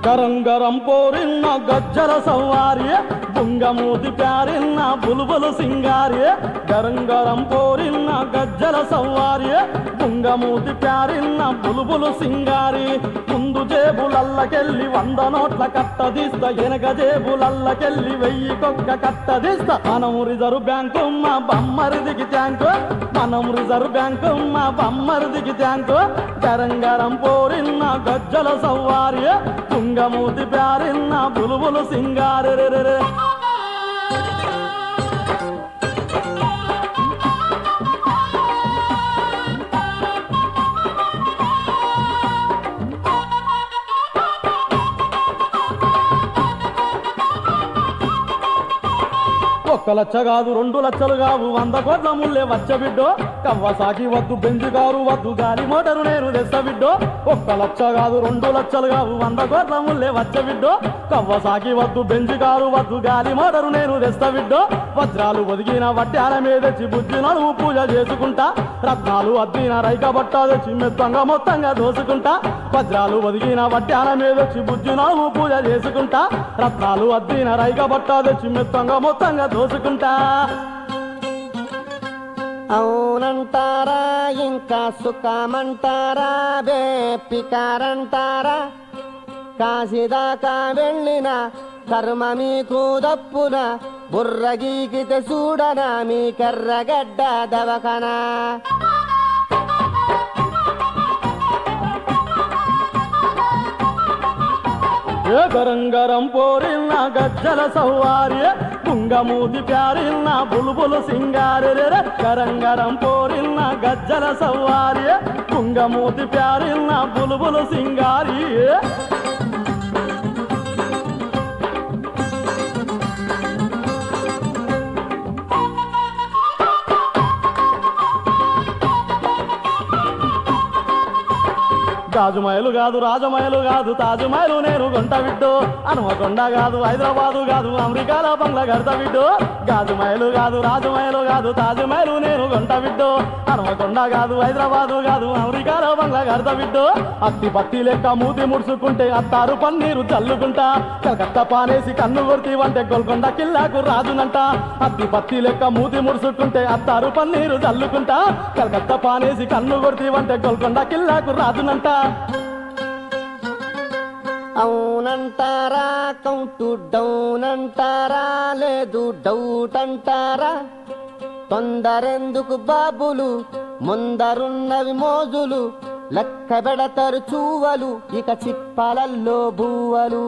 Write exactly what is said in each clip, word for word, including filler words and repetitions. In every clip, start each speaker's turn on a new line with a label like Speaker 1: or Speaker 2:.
Speaker 1: గరం గరం పోరిన్న గజ్జల సవారి బుంగమూతి ప్యారిన్న బులుబులు సింగారి గరం గరం పోరిన్న గజ్జల సవారి బుంగమూతి ప్యారిన్న బులుబులు సింగారి ముందు జేబులల్లకెళ్ళి వంద నోట్ల కట్టదీస్తా వెనక జేబులల్లకెళ్ళి వెయ్యి కొక్క కట్టదీస్తా మనం రిజర్వ్ బ్యాంకు మా బమ్మరిదికి ట్యాంకు మనం రిజర్వ్ బ్యాంకు మా బమ్మరిదికి ట్యాంకు గరం గరం పోరిన్న గజ్జల సవారి బుంగమూతి ప్యారిన్న బులుబులు సింగారి ఒక్క లక్ష కాదు రెండు లక్షలు కావు వంద కోట్ల ముల్లే వచ్చ బిడ్డో కవ్వసాకి వద్దు బెంజు కారు వద్దు గాలి మోటారు నేను తెస్త బిడ్డో ఒక్క లక్ష కాదు రెండు లక్షలు కావు వంద కోట్ల ముల్లే వచ్చ బిడ్డో కవ్వసాకి వద్దు బెంజు కారు వద్దు గాలి మోటారు నేను తెస్త బిడ్డో వజ్రాలు ఒదిగిన వడ్డాల మీద తెచ్చి బుజ్జి నడుము పూజ చేసుకుంటా రత్నాలు అద్దిన రైక బట్ట తెచ్చి మెత్తంగా మొత్తంగా దోసుకుంటా వజ్రాలు ఒదిగిన వడ్డాల మీద తెచ్చి బుజ్జి నడుము పూజ చేసుకుంటా రత్నాలు అద్దిన రైక బట్ట తెచ్చి మెత్తంగా మొత్తంగా దోసుకుంటా
Speaker 2: అవునంటారా ఇంకా సుఖమంటారా బేపికారంటారా కాశీదాకా వెళ్ళిన కర్మ మీకు దప్పున బుర్రగీకితే చూడనా మీ కర్రగడ్డ దవకనా
Speaker 1: గరం గరం పోరిన్న గజ్జల సవారి బుంగమూతి ప్యారిన్న బులుబులు సింగారి గరం గరం పోరిన్న గజ్జల సవారి బుంగమూతి ప్యారిన్న బులుబులు సింగారి తాజుమహలు కాదు రాజమహలు కాదు తాజుమహలు నేను గొంట బిడ్డో హనుమకొండ కాదు హైదరాబాదు కాదు అమెరికాలో బంగ్లా గడత బిడ్డో గాజుమహలు కాదు రాజమహలు కాదు తాజుమహలు నేను గొంట బిడ్డో హనుమకొండ కాదు హైదరాబాదు కాదు అమెరికాలో బంగ్లా గడత బిడ్డో అత్తి పత్తి లెక్క మూతి ముడుచుకుంటే అత్తారు పన్నీరు చల్లుకుంటా కలకత్తా పానేసి కన్ను కొడితే వంటే గోల్కొండ కిల్లాకు రాజునంట అత్తి పత్తి లెక్క మూతి ముడుచుకుంటే అత్తారు పన్నీరు చల్లుకుంటా కలకత్తా పానేసి కన్ను కొడితే వంటే గోల్కొండ కిల్లాకు రాజునంట
Speaker 2: అవునంటారా కౌంటు డౌన్ అంటారా లేదు డౌట్ అంటారా తొందరెందుకు బాబులు ముందరున్నవి మోజులు లెక్క పెడతారు చూవలు ఇక చిప్పలల్లో బువ్వలు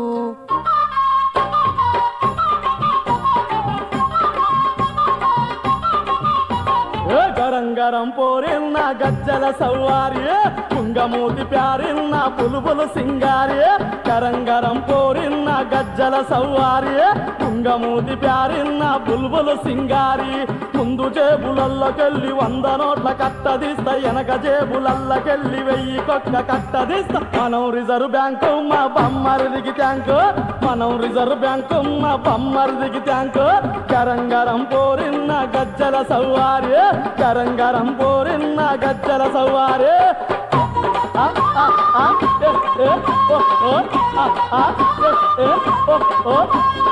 Speaker 1: గరం గరం పోరిన్న గజ్జల సవారి బుంగమూతి ప్యారిన్న బులుబులు సింగారి గరం గరం పోరిన్న గజ్జల సవారి బుంగమూతి ప్యారిన్న బులుబులు సింగారి ముందు జేబులల్లకెళ్ళి వంద నోట్ల కట్టదీస్తా వెనక జేబులల్లకెళ్ళి వెయ్యి కొక్క కట్టదీస్తా మనం రిజర్వ్ బ్యాంకు మా బమ్మరిదికి ట్యాంకు మనం రిజర్వ్ బ్యాంకు మా బమ్మరిదికి ట్యాంకు గరం గరం పోరిన్న గజ్జల సవారి గరం గరం పోరిన్న గజ్జల సవారి ఆ ఆ ఆ ఏ ఏ ఓ ఓ ఆ ఆ ఏ ఏ ఓ ఓ